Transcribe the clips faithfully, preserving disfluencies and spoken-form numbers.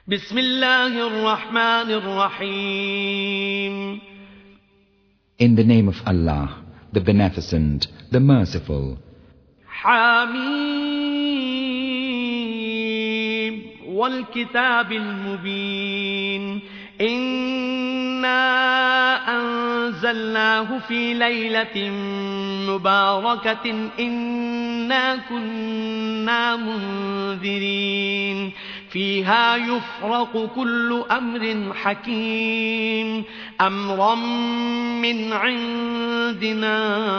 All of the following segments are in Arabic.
بسم الله الرحمن الرحيم. In the name of Allah, the Beneficent, the Merciful. حميم والكتاب المبين إنا أنزلناه في ليلة مباركة إنا كنا منذرين فيها يفرق كل أمر حكيم أمرا من عندنا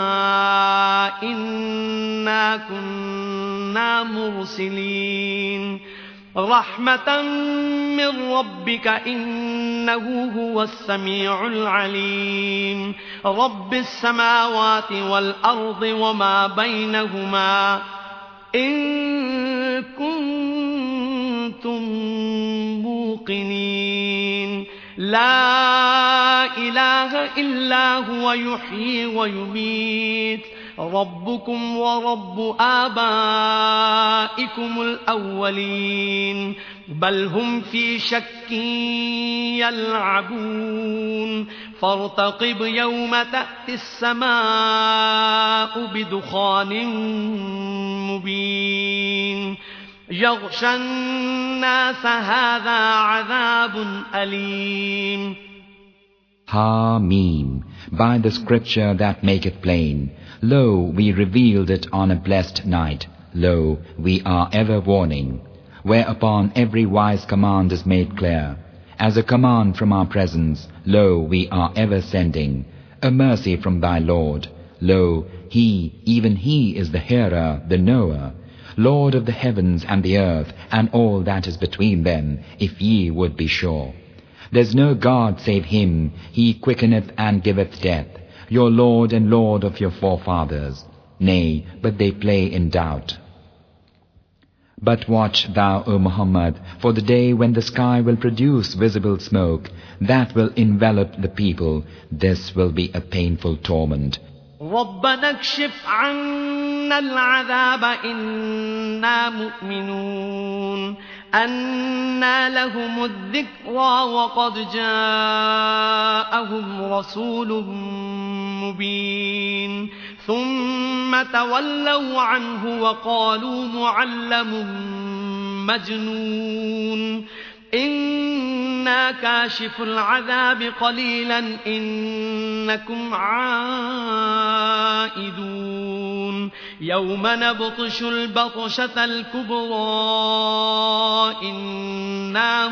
إنا كنا مرسلين رحمة من ربك إنه هو السميع العليم رب السماوات والأرض وما بينهما إن كنتم موقنين لا إله إلا هو يحيي ويميت ربكم ورب آبائكم الأولين بل هم في شك يلعبون فارتقب يوم تأتي السماء بدخان مبين يغشى الناس هذا عذاب أليم. Hamim, by the scripture that maketh plain. Lo, we revealed it on a blessed night. Lo, we are ever warning. Whereupon every wise command is made clear. As a command from our presence, lo, we are ever sending. A mercy from thy Lord. Lo, He, even He is the hearer, the knower. Lord of the heavens and the earth, and all that is between them, if ye would be sure. There's no God save Him, He quickeneth and giveth death, your Lord and Lord of your forefathers. Nay, but they play in doubt. But watch thou, O Muhammad, for the day when the sky will produce visible smoke, that will envelop the people. This will be a painful torment. ربنا اكشف عنا العذاب إنا مؤمنون أنى لهم الذكرى وقد جاءهم رسول مبين ثم تولوا عنه وقالوا معلم مجنون إنا كاشف العذاب قليلا إنكم عائدون يوم نبطش البطشة الكبرى إنا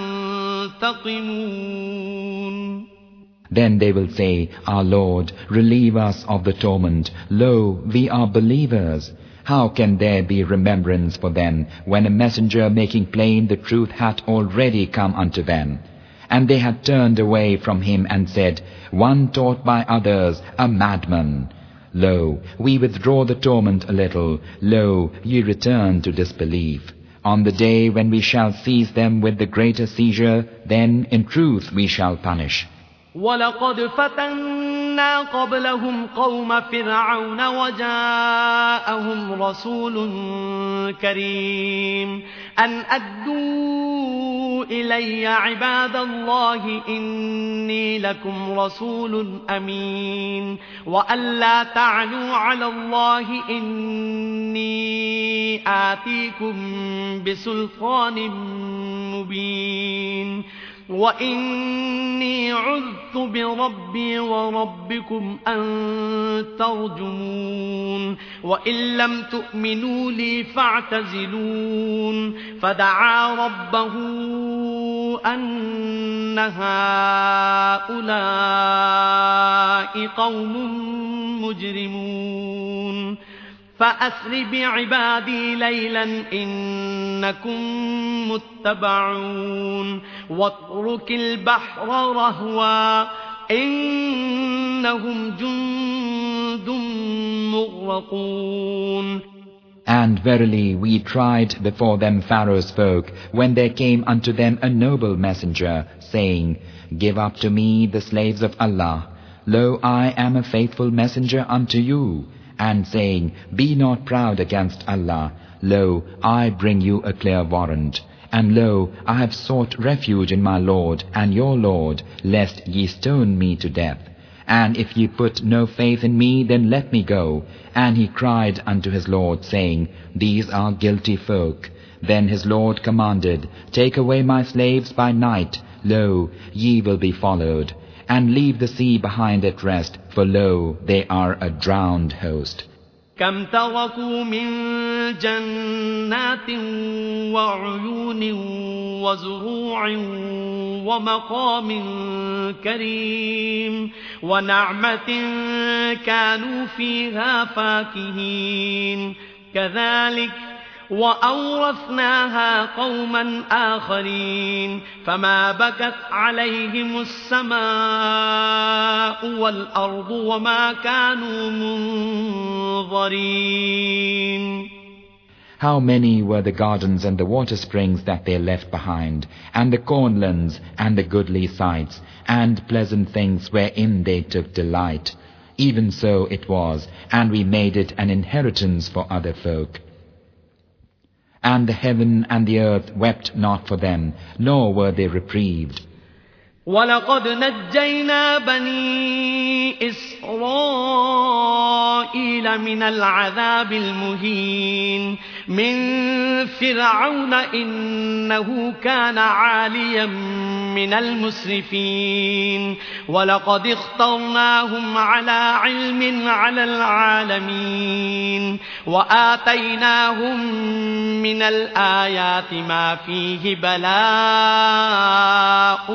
منتقمون. Then they will say, Our Lord, relieve us of the torment. Lo, we are believers. How can there be remembrance for them when a messenger making plain the truth hath already come unto them? And they had turned away from him and said, One taught by others, a madman. Lo, we withdraw the torment a little. Lo, ye return to disbelief. On the day when we shall seize them with the greater seizure, then in truth we shall punish. وَلَقَدْ فَتَنَّا قَبْلَهُمْ قَوْمَ فِرْعَوْنَ وَجَاءَهُمْ رَسُولٌ كَرِيمٌ أَنْ أَدُّوا إِلَيَّ عِبَادَ اللَّهِ إِنِّي لَكُمْ رَسُولٌ أَمِينٌ وَأَن لَّا تَعْلُوا عَلَى اللَّهِ إِنِّي آتِيكُم بِسُلْطَانٍ مُّبِينٍ وَإِنِّي عُذْتُ بِرَبِّي وَرَبِّكُمْ أَن تَرْجُمُونِ وَإِن لَّمْ تُؤْمِنُوا لِي فَاعْتَزِلُونِ فَدَعَا رَبَّهُ أَنَّ هَٰؤُلَاءِ قَوْمٌ مُّجْرِمُونَ فأسر بعبادي ليلا إنكم متبعون واترك البحر رهوا إنهم جند مغرقون. And verily we tried before them Pharaoh's folk when there came unto them a noble messenger, saying, Give up to me the slaves of Allah. Lo, I am a faithful messenger unto you. And saying, Be not proud against Allah. Lo, I bring you a clear warrant. And lo, I have sought refuge in my Lord and your Lord, lest ye stone me to death. And if ye put no faith in me, then let me go. And he cried unto his Lord, saying, These are guilty folk. Then his Lord commanded, Take away my slaves by night. Lo, ye will be followed. And leave the sea behind at rest, for lo, they are a drowned host. كم تركوا من جنات وعيون وزروع ومقام كريم ونعمة كانوا فيها فاكهين كذلك وأورثناها قوما آخرين فما بكت عليهم السماء والأرض وما كانوا منظرين. How many were the gardens and the water springs that they left behind, and the cornlands and the goodly sights, and pleasant things wherein they took delight. Even so it was, and we made it an inheritance for other folk. And the heaven and the earth wept not for them, nor were they reprieved. وَلَقَدْ نَجَّيْنَا بَنِي إِسْرَائِيلَ مِنَ الْعَذَابِ الْمُهِينِ مِنْ فِرْعَوْنَ إِنَّهُ كَانَ عَالِيًا مِنَ الْمُسْرِفِينَ وَلَقَدِ اخْتَرْنَاهُمْ عَلَى عِلْمٍ عَلَى الْعَالَمِينَ وَآتَيْنَاهُمْ مِنَ الْآيَاتِ مَا فِيهِ بَلَاءٌ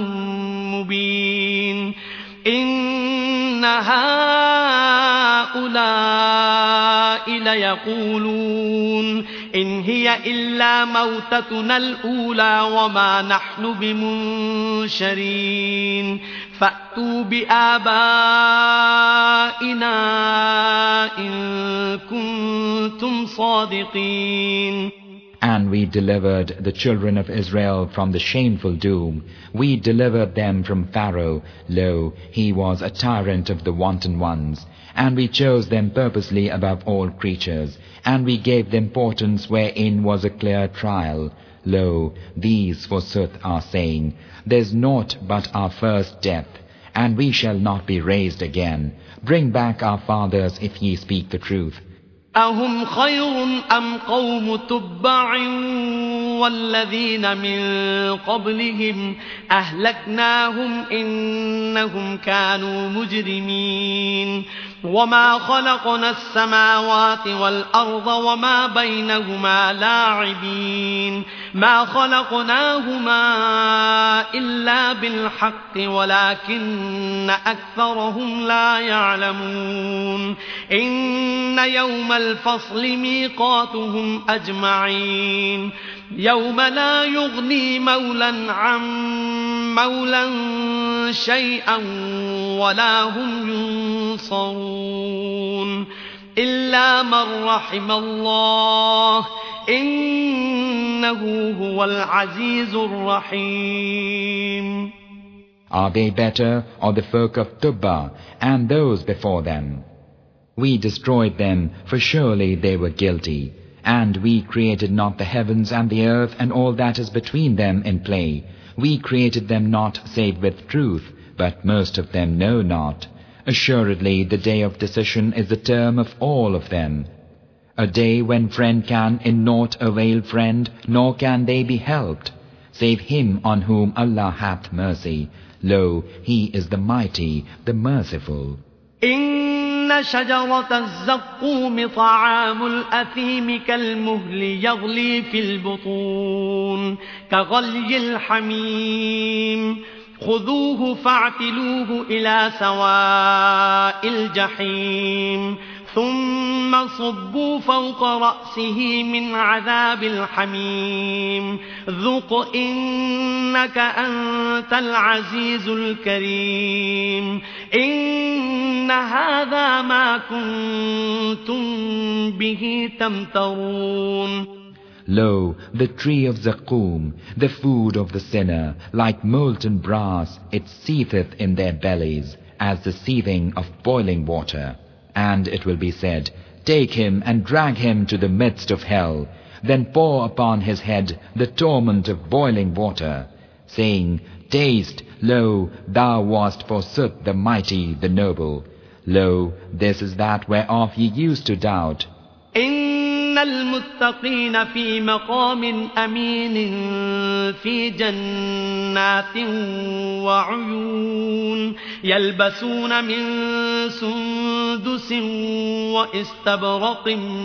مبين إن هؤلاء ليقولون إن هي إلا موتتنا الأولى وما نحن بمنشرين فأتوا بآبائنا إن كنتم صادقين. And we delivered the children of Israel from the shameful doom. We delivered them from Pharaoh. Lo, he was a tyrant of the wanton ones. And we chose them purposely above all creatures. And we gave them portents wherein was a clear trial. Lo, these forsooth are saying, There's naught but our first death, and we shall not be raised again. Bring back our fathers if ye speak the truth. أهم خير أم قوم تبع والذين من قبلهم أهلكناهم إنهم كانوا مجرمين وما خلقنا السماوات والأرض وما بينهما لاعبين ما خلقناهما إلا بالحق ولكن أكثرهم لا يعلمون إن يوم الفصل ميقاتهم أجمعين يوم لا يغني مولا عن مولا شيئا ولا هم ينصرون إلا من رحم الله إنه هو العزيز الرحيم. Are they better, or the folk of Tubba and those before them? We destroyed them, for surely they were guilty. And we created not the heavens and the earth and all that is between them in play. We created them not save with truth, but most of them know not. Assuredly the day of decision is the term of all of them. A day when friend can in naught avail friend, nor can they be helped, save him on whom Allah hath mercy. Lo, he is the mighty, the merciful. إن شجرة الزقوم طعام الأثيم كالمهل يغلي في البطون كغلي الحميم خذوه فاعتلوه إلى سواء الجحيم ثم صبوا فوق رأسه من عذاب الحميم ذق إنك أنت العزيز الكريم إن هذا ما كنتم به تمترون. Lo, the tree of Zaqqum, the food of the sinner, like molten brass, it seetheth in their bellies, as the seething of boiling water. And it will be said, Take him and drag him to the midst of hell. then pour upon his head the torment of boiling water, saying, Taste, lo, thou wast forsook the mighty, the noble. Lo, this is that whereof ye used to doubt. إن المتقين في مقام أمين في جنات وعيون يلبسون من سندس وإستبرق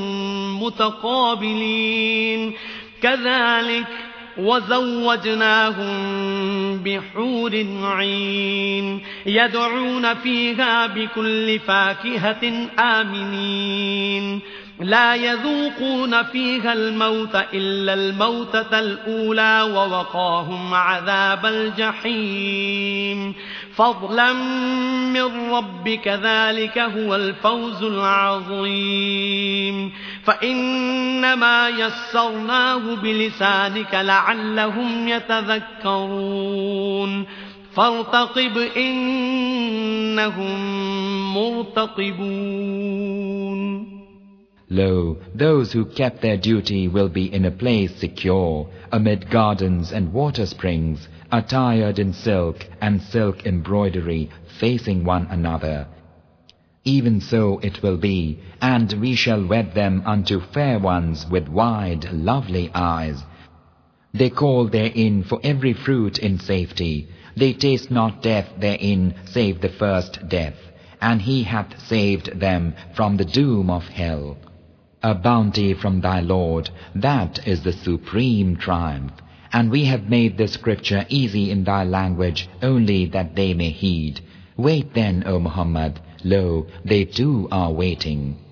متقابلين كذلك وزوجناهم بحور عين يدعون فيها بكل فاكهة آمنين لا يذوقون فيها الموت إلا الموتة الأولى ووقاهم عذاب الجحيم فضلا من ربك ذلك هو الفوز العظيم فإنما يسرناه بلسانك لعلهم يتذكرون فارتقب إنهم مرتقبون. Lo, those who kept their duty will be in a place secure, amid gardens and water springs, attired in silk and silk embroidery, facing one another. Even so it will be, and we shall wed them unto fair ones with wide, lovely eyes. They call therein for every fruit in safety. They taste not death therein, save the first death. And he hath saved them from the doom of hell. A bounty from thy Lord, that is the supreme triumph. And we have made this scripture easy in thy language, only that they may heed. Wait then, O Muhammad, lo, they too are waiting.